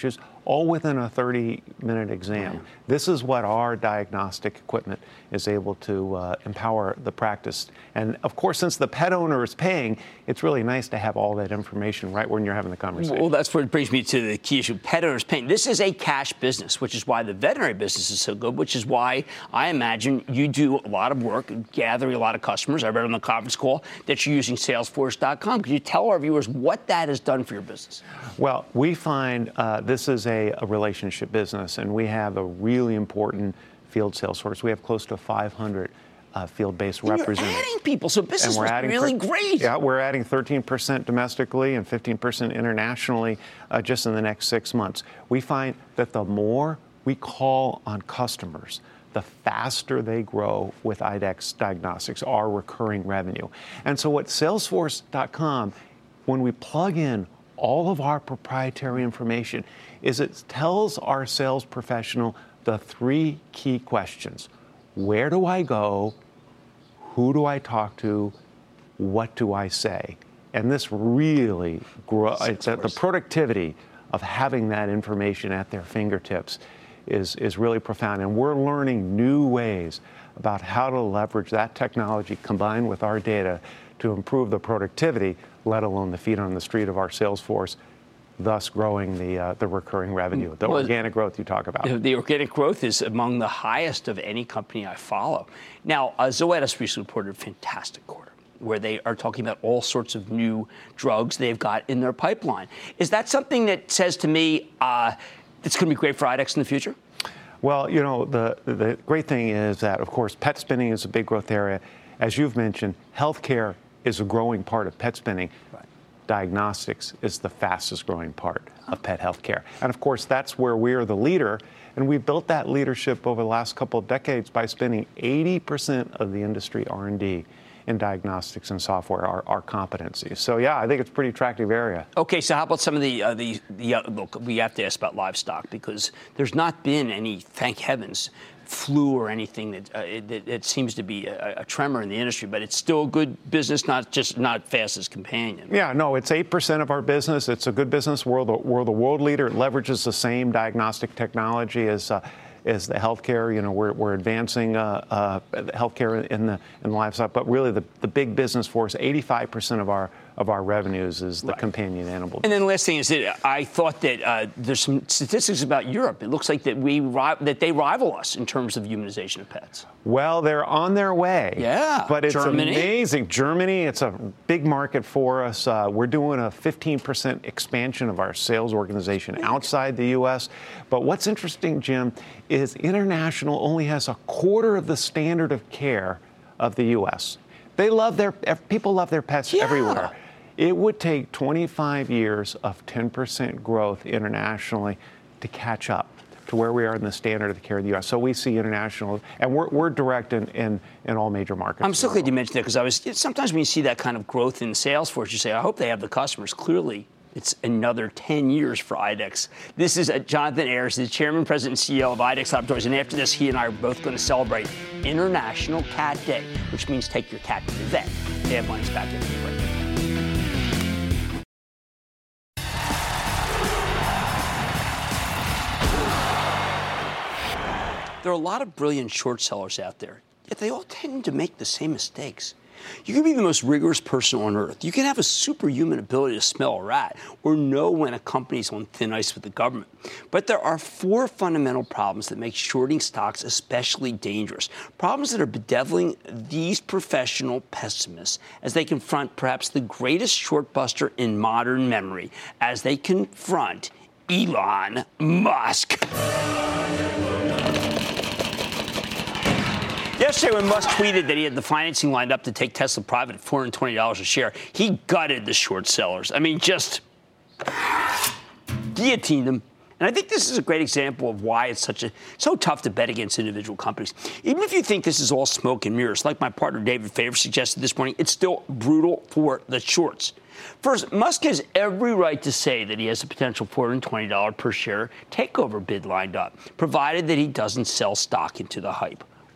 all within a thirty-minute exam. Right. This is what our diagnostic equipment is able to uh, empower the practice. And of course, since the pet owner is paying, it's really nice to have all that information right when you're having the conversation. Well, that's what brings me to the key issue. Pet owners paying. This is a cash business, which is why the veterinary business is so good, which is why I imagine you do a lot of work gathering a lot of customers. I read on the conference call that you're using Salesforce dot com. Could you tell our viewers what that has done for your business? Well, we find uh, this is a, a relationship business, and we have a really important field sales force. We have close to five hundred uh, field-based and representatives. You're adding people, so business is really per- great. Yeah, we're adding thirteen percent domestically and fifteen percent internationally uh, just in the next six months. We find that the more we call on customers, the faster they grow with I D E X Diagnostics, our recurring revenue. And so what Salesforce dot com, when we plug in all of our proprietary information, is it tells our sales professional the three key questions. Where do I go? Who do I talk to? What do I say? And this really grows. The productivity of having that information at their fingertips is, is really profound. And we're learning new ways about how to leverage that technology combined with our data to improve the productivity, let alone the feet on the street of our sales force, thus growing the uh, the recurring revenue, the well, organic growth you talk about. The organic growth is among the highest of any company I follow. Now, uh, Zoetis recently reported a fantastic quarter where they are talking about all sorts of new drugs they've got in their pipeline. Is that something that says to me uh, it's going to be great for I D E X in the future? Well, you know, the, the great thing is that, of course, pet spending is a big growth area. As you've mentioned, healthcare is a growing part of pet spending. Right. Diagnostics is the fastest growing part of pet healthcare. And of course, that's where we are the leader. And we built that leadership over the last couple of decades by spending eighty percent of the industry R and D in diagnostics and software, our, our competencies. So yeah, I think it's a pretty attractive area. Okay, so how about some of the, uh, the, the uh, look, we have to ask about livestock because there's not been any, thank heavens, flu or anything that uh, it, it seems to be a, a tremor in the industry, but it's still a good business, not just not fast as companion. Yeah, no, it's eight percent of our business. It's a good business. We're the, we're the world leader. It leverages the same diagnostic technology as uh, as the healthcare. You know, we're we're advancing uh, uh, healthcare in the in the livestock, but really the, the big business for us, eighty-five percent of our of our revenues is the right. companion animal. And then the last thing is that I thought that uh, there's some statistics about Europe. It looks like that we that they rival us in terms of humanization of pets. Well, they're on their way. Yeah, but it's Germany. amazing. Germany, it's a big market for us. Uh, we're doing a fifteen percent expansion of our sales organization outside the U S. But what's interesting, Jim, is international only has a quarter of the standard of care of the U S. They love their people love their pets yeah. everywhere. It would take twenty-five years of ten percent growth internationally to catch up to where we are in the standard of the care of the U S. So we see international, and we're, we're direct in, in, in all major markets. I'm so glad you mentioned that because I was sometimes when you see that kind of growth in Salesforce, you say, I hope they have the customers. Clearly, it's another ten years for I D E X. This is uh, Jonathan Ayers, the chairman, president, and C E O of I D E X Laboratories. And after this, he and I are both going to celebrate International Cat Day, which means take your cat to the vet. They have lines back in the break. There are a lot of brilliant short sellers out there, yet they all tend to make the same mistakes. You can be the most rigorous person on earth. You can have a superhuman ability to smell a rat or know when a company's on thin ice with the government. But there are four fundamental problems that make shorting stocks especially dangerous. Problems that are bedeviling these professional pessimists as they confront perhaps the greatest short buster in modern memory, as they confront Elon Musk. Yesterday, when Musk tweeted that he had the financing lined up to take Tesla private at four hundred twenty dollars a share, he gutted the short sellers. I mean, just guillotined them. And I think this is a great example of why it's such a so tough to bet against individual companies. Even if you think this is all smoke and mirrors, like my partner David Favor suggested this morning, it's still brutal for the shorts. First, Musk has every right to say that he has a potential four hundred twenty dollars per share takeover bid lined up, provided that he doesn't sell stock into the hype.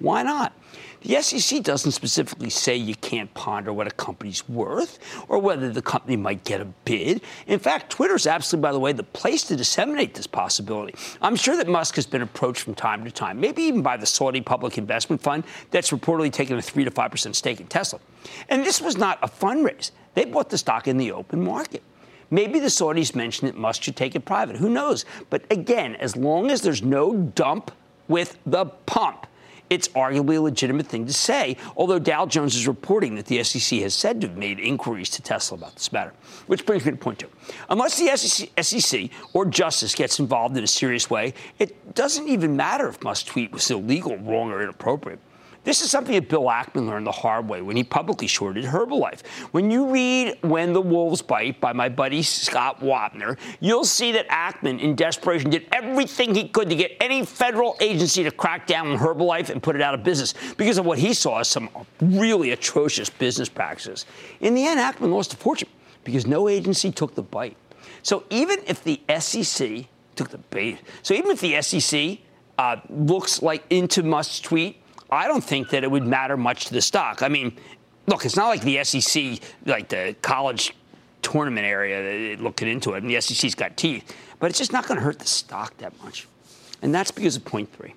Why not? The S E C doesn't specifically say you can't ponder what a company's worth or whether the company might get a bid. In fact, Twitter's absolutely, by the way, the place to disseminate this possibility. I'm sure that Musk has been approached from time to time, maybe even by the Saudi Public Investment Fund that's reportedly taken a three to five percent stake in Tesla. And this was not a fundraise. They bought the stock in the open market. Maybe the Saudis mentioned that Musk should take it private. Who knows? But again, as long as there's no dump with the pump, it's arguably a legitimate thing to say, although Dow Jones is reporting that the S E C has said to have made inquiries to Tesla about this matter. Which brings me to point two. Unless the S E C or justice gets involved in a serious way, it doesn't even matter if Musk's tweet was illegal, wrong, or inappropriate. This is something that Bill Ackman learned the hard way when he publicly shorted Herbalife. When you read When the Wolves Bite by my buddy Scott Wapner, you'll see that Ackman, in desperation, did everything he could to get any federal agency to crack down on Herbalife and put it out of business because of what he saw as some really atrocious business practices. In the end, Ackman lost a fortune because no agency took the bite. So even if the S E C took the bait, so even if the S E C uh, looks like into Musk's tweet, I don't think that it would matter much to the stock. I mean, look, it's not like the S E C, like the college tournament area, looking into it, and the S E C's got teeth. But it's just not going to hurt the stock that much. And that's because of point three.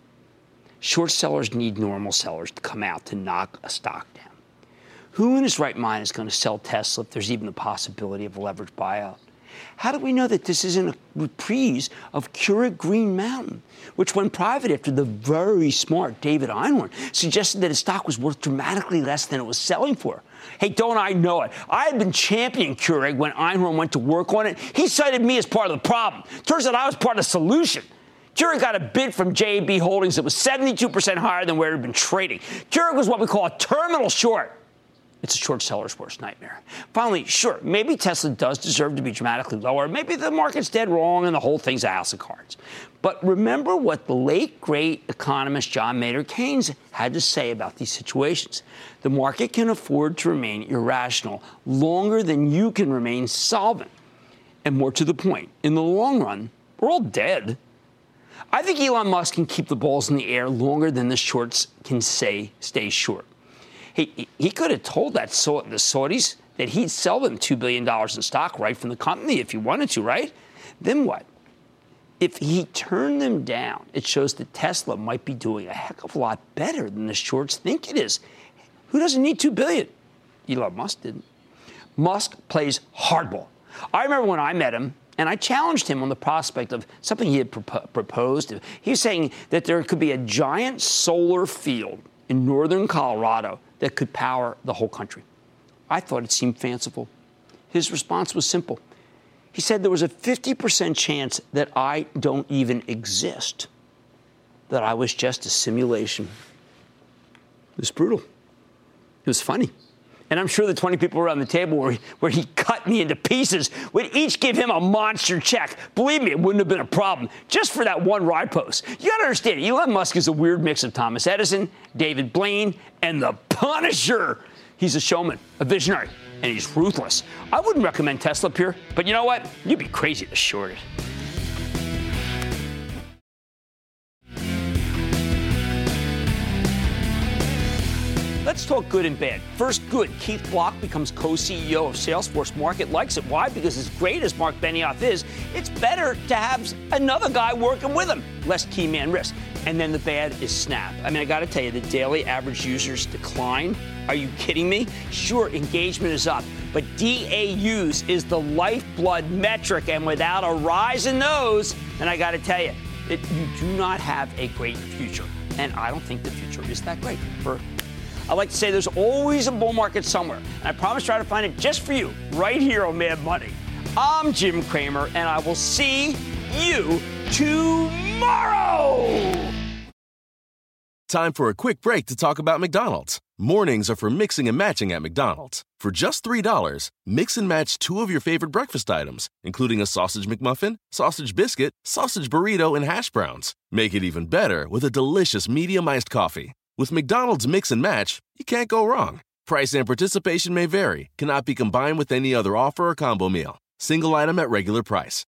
Short sellers need normal sellers to come out to knock a stock down. Who in his right mind is going to sell Tesla if there's even the possibility of a leveraged buyout? How do we know that this isn't a reprise of Keurig Green Mountain, which went private after the very smart David Einhorn suggested that its stock was worth dramatically less than it was selling for? Hey, don't I know it? I had been championing Keurig when Einhorn went to work on it. He cited me as part of the problem. Turns out I was part of the solution. Keurig got a bid from J A B Holdings that was seventy-two percent higher than where it had been trading. Keurig was what we call a terminal short. It's a short seller's worst nightmare. Finally, sure, maybe Tesla does deserve to be dramatically lower. Maybe the market's dead wrong and the whole thing's a house of cards. But remember what the late, great economist John Maynard Keynes had to say about these situations. The market can afford to remain irrational longer than you can remain solvent. And more to the point, in the long run, we're all dead. I think Elon Musk can keep the balls in the air longer than the shorts can say stay short. He, he could have told that so, the Saudis that he'd sell them two billion dollars in stock right from the company if he wanted to, right? Then what? If he turned them down, it shows that Tesla might be doing a heck of a lot better than the shorts think it is. Who doesn't need two billion dollars? Elon Musk didn't. Musk plays hardball. I remember when I met him, and I challenged him on the prospect of something he had pro- proposed. He was saying that there could be a giant solar field in northern Colorado that could power the whole country. I thought it seemed fanciful. His response was simple. He said there was a fifty percent chance that I don't even exist, that I was just a simulation. It was brutal. It was funny. And I'm sure the twenty people around the table where he, where he cut me into pieces would each give him a monster check. Believe me, it wouldn't have been a problem just for that one ride post. You got to understand, Elon Musk is a weird mix of Thomas Edison, David Blaine, and the Punisher. He's a showman, a visionary, and he's ruthless. I wouldn't recommend Tesla up here, but you know what? You'd be crazy to short it. Let's talk good and bad. First, good. Keith Block becomes co-C E O of Salesforce. Market likes it. Why? Because as great as Mark Benioff is, it's better to have another guy working with him. Less key man risk. And then the bad is Snap. I mean, I got to tell you, the daily average users decline. Are you kidding me? Sure, engagement is up, but D A Us is the lifeblood metric, and without a rise in those, then I got to tell you, it, you do not have a great future. And I don't think the future is that great for I like to say there's always a bull market somewhere, and I promise to try to find it just for you right here on Mad Money. I'm Jim Cramer, and I will see you tomorrow. Time for a quick break to talk about McDonald's. Mornings are for mixing and matching at McDonald's. For just three dollars, mix and match two of your favorite breakfast items, including a sausage McMuffin, sausage biscuit, sausage burrito, and hash browns. Make it even better with a delicious medium iced coffee. With McDonald's Mix and Match, you can't go wrong. Price and participation may vary. Cannot be combined with any other offer or combo meal. Single item at regular price.